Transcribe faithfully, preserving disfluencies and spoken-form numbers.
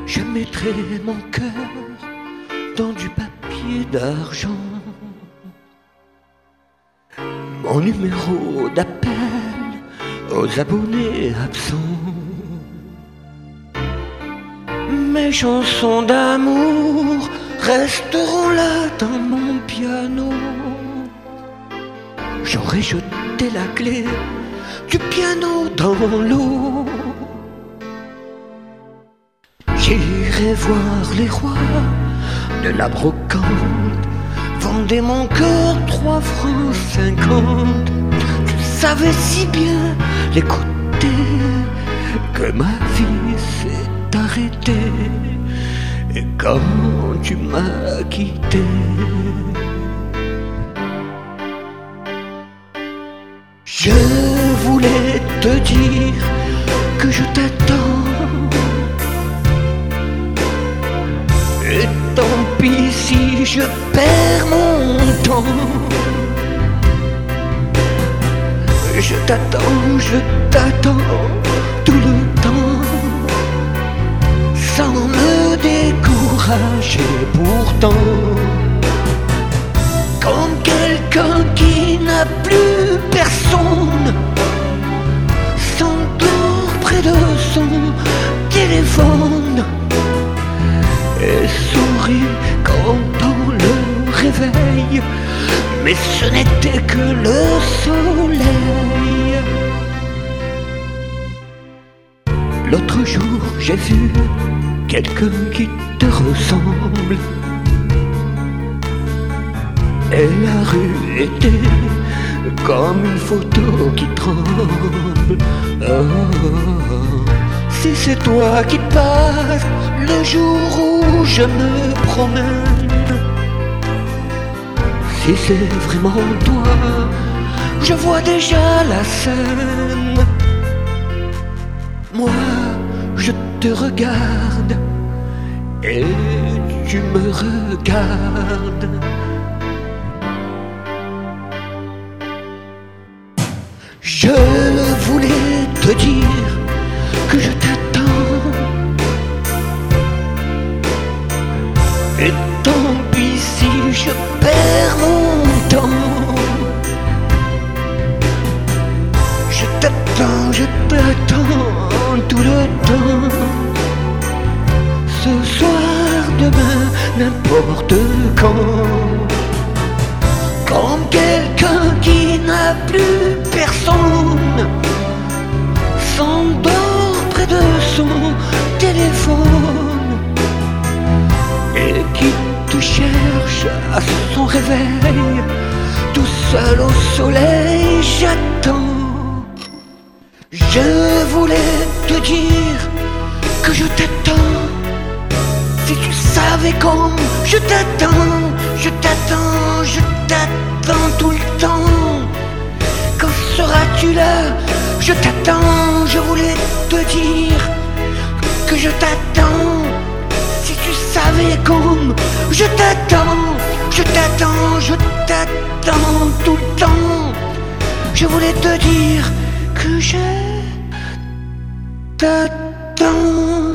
Je mettrai mon cœur dans du papier d'argent, mon numéro d'appel aux abonnés absents. Mes chansons d'amour resteront là dans mon piano. J'aurais jeté la clé du piano dans l'eau. J'irai voir les rois de la brocante, vendez mon cœur trois francs cinquante. Tu savais si bien l'écouter que ma vie s'est arrêtée, et quand tu m'as quitté, je voulais te dire que je t'attends. Et tant pis si je perds mon temps. Je t'attends, je t'attends tout le temps, sans me décourager pourtant. Comme quelqu'un qui n'a plus personne, s'endort près de son téléphone et sourit quand on le réveille, mais ce n'était que le soleil. L'autre jour j'ai vu quelqu'un qui te ressemble, et la rue était comme une photo qui tremble. Oh, si c'est toi qui passes le jour où je me promène, si c'est vraiment toi, je vois déjà la scène. Moi, je te regarde et tu me regardes. Je voulais te dire que je t'attends, et tant pis si je perds mon temps. Je t'attends, je t'attends tout le temps, ce soir, demain, n'importe quand. Comme quelqu'un qui n'a plus personne, s'endort près de son téléphone et qui te cherche à son réveil, tout seul au soleil. J'attends. Je voulais te dire que je t'attends. Si tu savais comme je t'attends, je t'attends, je t'attends tout le temps. Quand seras-tu là? Je t'attends. Je voulais te dire que je t'attends. Si tu savais comme je t'attends, je t'attends, je t'attends tout le temps. Je voulais te dire que je t'attends.